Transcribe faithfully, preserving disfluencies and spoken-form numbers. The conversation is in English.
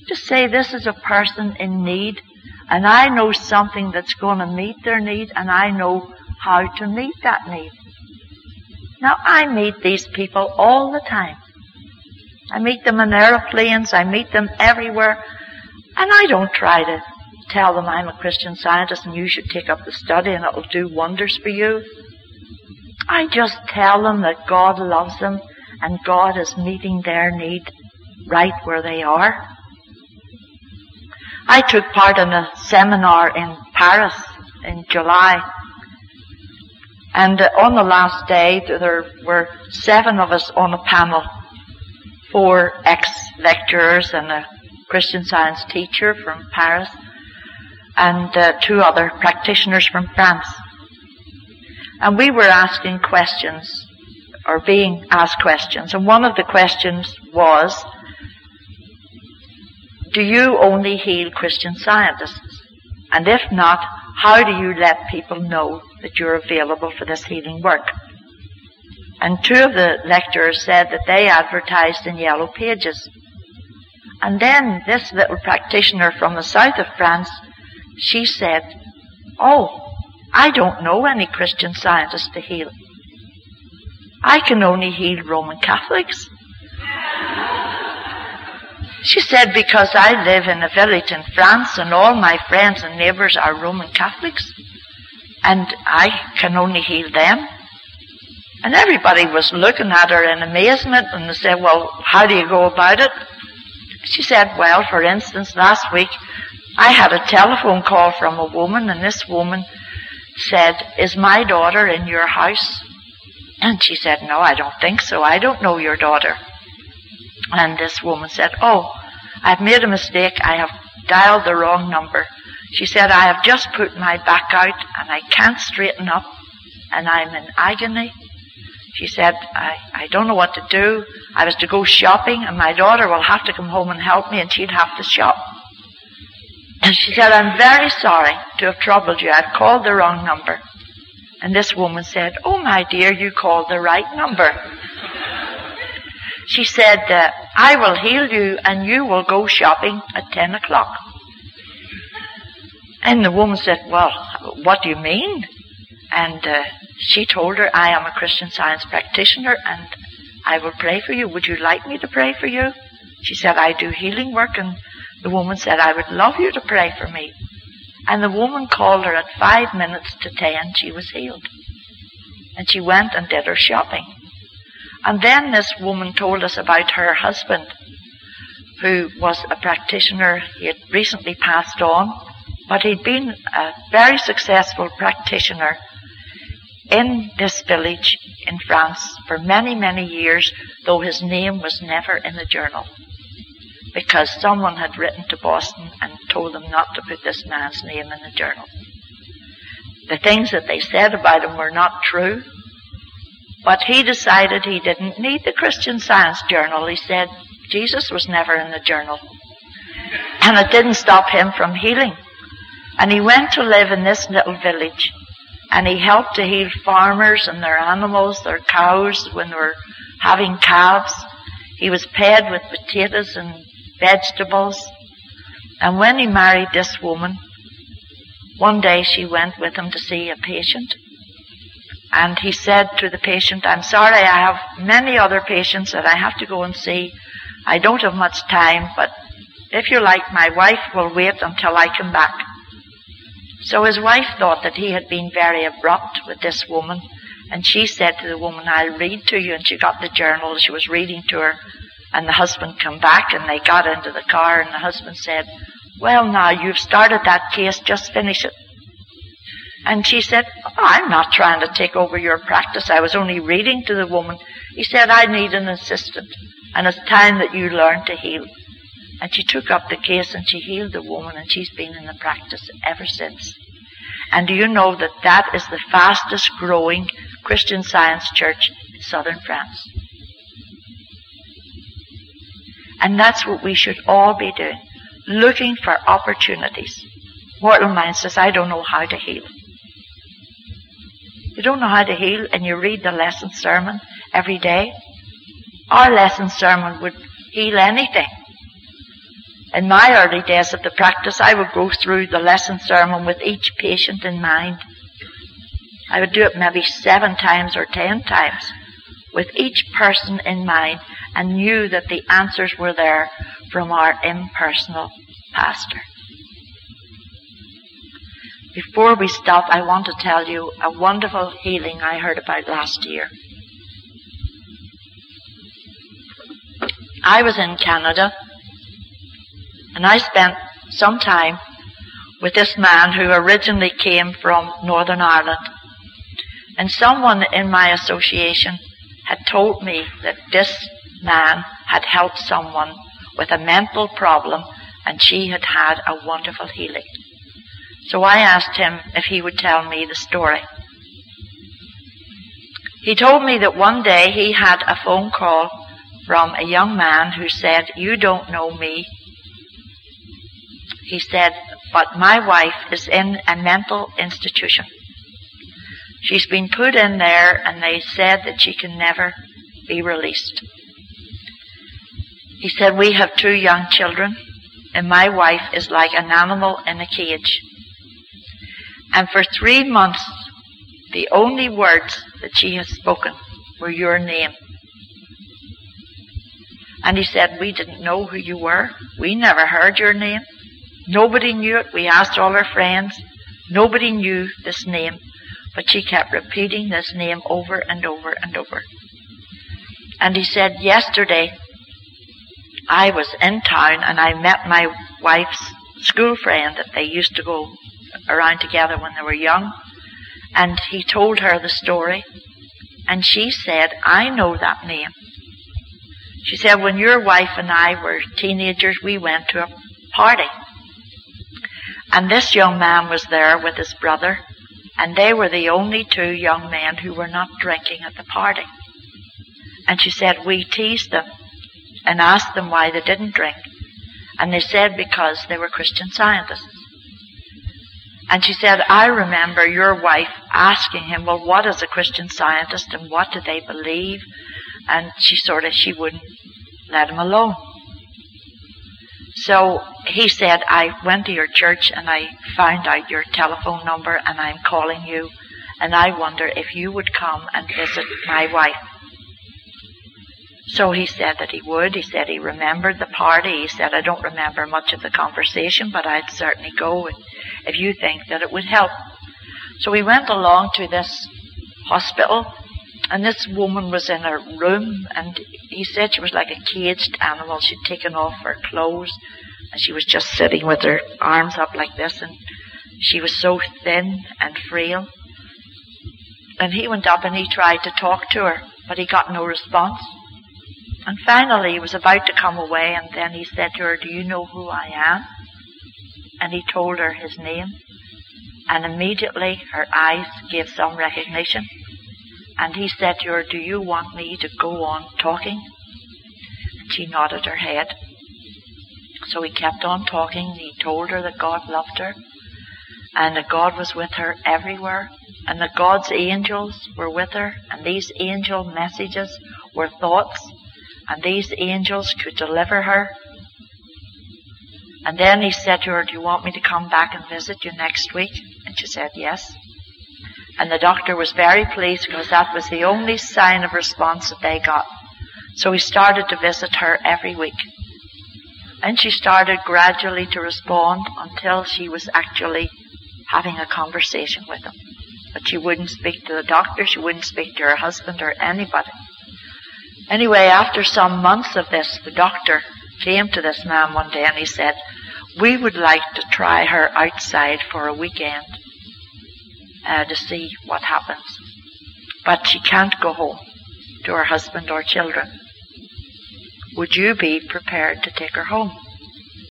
to say this is a person in need, and I know something that's going to meet their need, and I know how to meet that need. Now, I meet these people all the time. I meet them in aeroplanes, I meet them everywhere, and I don't try to tell them I'm a Christian Scientist and you should take up the study and it'll do wonders for you. I just tell them that God loves them and God is meeting their need right where they are. I took part in a seminar in Paris in July, and uh, on the last day there were seven of us on a panel, four ex-lecturers and a Christian Science teacher from Paris, and uh, two other practitioners from France. And we were asking questions, or being asked questions, and one of the questions was, do you only heal Christian Scientists? And if not, how do you let people know that you're available for this healing work? And two of the lecturers said that they advertised in Yellow Pages. And then this little practitioner from the south of France, she said, oh, I don't know any Christian Scientists to heal. I can only heal Roman Catholics. She said, because I live in a village in France and all my friends and neighbours are Roman Catholics, and I can only heal them. And everybody was looking at her in amazement, and they said, well, how do you go about it? She said, well, for instance, last week I had a telephone call from a woman, and this woman said, is my daughter in your house? And she said, no, I don't think so. I don't know your daughter. And this woman said, oh, I've made a mistake. I have dialed the wrong number. She said, I have just put my back out and I can't straighten up and I'm in agony. She said, I, I don't know what to do. I was to go shopping and my daughter will have to come home and help me and she'd have to shop. And she said, I'm very sorry to have troubled you. I've called the wrong number. And this woman said, oh, my dear, you called the right number. She said, uh, I will heal you and you will go shopping at ten o'clock. And the woman said, well, what do you mean? And uh, she told her, I am a Christian Science practitioner and I will pray for you. Would you like me to pray for you? She said, I do healing work. And the woman said, I would love you to pray for me. And the woman called her at five minutes to ten. She was healed. And she went and did her shopping. And then this woman told us about her husband, who was a practitioner. He had recently passed on, but he'd been a very successful practitioner in this village in France for many, many years, though his name was never in the journal, because someone had written to Boston and told them not to put this man's name in the journal. The things that they said about him were not true, but he decided he didn't need the Christian Science journal. He said Jesus was never in the journal. And it didn't stop him from healing. And he went to live in this little village, and he helped to heal farmers and their animals, their cows, when they were having calves. He was paid with potatoes and vegetables. And when he married this woman, one day she went with him to see a patient. And he said to the patient, I'm sorry, I have many other patients that I have to go and see. I don't have much time, but if you like, my wife will wait until I come back. So his wife thought that he had been very abrupt with this woman, and she said to the woman, I'll read to you. And she got the journal, she was reading to her, and the husband came back, and they got into the car, and the husband said, well, now, you've started that case, just finish it. And she said, oh, I'm not trying to take over your practice. I was only reading to the woman. He said, I need an assistant, and it's time that you learn to heal. And she took up the case and she healed the woman, and she's been in the practice ever since. And do you know that that is the fastest growing Christian Science church in southern France? And that's what we should all be doing, looking for opportunities. Mortal Mind says, I don't know how to heal. You don't know how to heal, and you read the lesson sermon every day. Our lesson sermon would heal anything. In my early days of the practice, I would go through the lesson sermon with each patient in mind. I would do it maybe seven times or ten times with each person in mind, and knew that the answers were there from our impersonal pastor. Before we stop, I want to tell you a wonderful healing I heard about last year. I was in Canada, and I spent some time with this man who originally came from Northern Ireland. And someone in my association had told me that this man had helped someone with a mental problem, and she had had a wonderful healing. So I asked him if he would tell me the story. He told me that one day he had a phone call from a young man who said, "You don't know me." He said, "But my wife is in a mental institution. She's been put in there, and they said that she can never be released." He said, "We have two young children, and my wife is like an animal in a cage. And for three months, the only words that she has spoken were your name." And he said, "We didn't know who you were. We never heard your name. Nobody knew it. We asked all our friends. Nobody knew this name. But she kept repeating this name over and over and over." And he said, "Yesterday, I was in town and I met my wife's school friend that they used to go around together when they were young. And he told her the story. And she said, 'I know that name.' She said, 'When your wife and I were teenagers, we went to a party. And this young man was there with his brother. And they were the only two young men who were not drinking at the party. And she said, we teased them and asked them why they didn't drink. And they said because they were Christian Scientists. And she said, I remember your wife asking him, well, what is a Christian Scientist and what do they believe? And she sort of, she wouldn't let him alone. So he said, I went to your church and I found out your telephone number and I'm calling you. And I wonder if you would come and visit my wife. So he said that he would. He said he remembered the party. He said, I don't remember much of the conversation, but I'd certainly go if you think that it would help. So we went along to this hospital, and this woman was in her room, and he said she was like a caged animal. She'd taken off her clothes, and she was just sitting with her arms up like this, and she was so thin and frail. And he went up and he tried to talk to her, but he got no response. And finally he was about to come away, and then he said to her, do you know who I am? And he told her his name. And immediately her eyes gave some recognition. And he said to her, do you want me to go on talking? And she nodded her head. So he kept on talking, and he told her that God loved her, and that God was with her everywhere, and that God's angels were with her, and these angel messages were thoughts, and these angels could deliver her. And then he said to her, do you want me to come back and visit you next week? And she said yes. And the doctor was very pleased because that was the only sign of response that they got. So he started to visit her every week. And she started gradually to respond until she was actually having a conversation with him. But she wouldn't speak to the doctor, she wouldn't speak to her husband or anybody. Anyway, after some months of this, the doctor came to this man one day and he said, we would like to try her outside for a weekend uh, to see what happens. But she can't go home to her husband or children. Would you be prepared to take her home?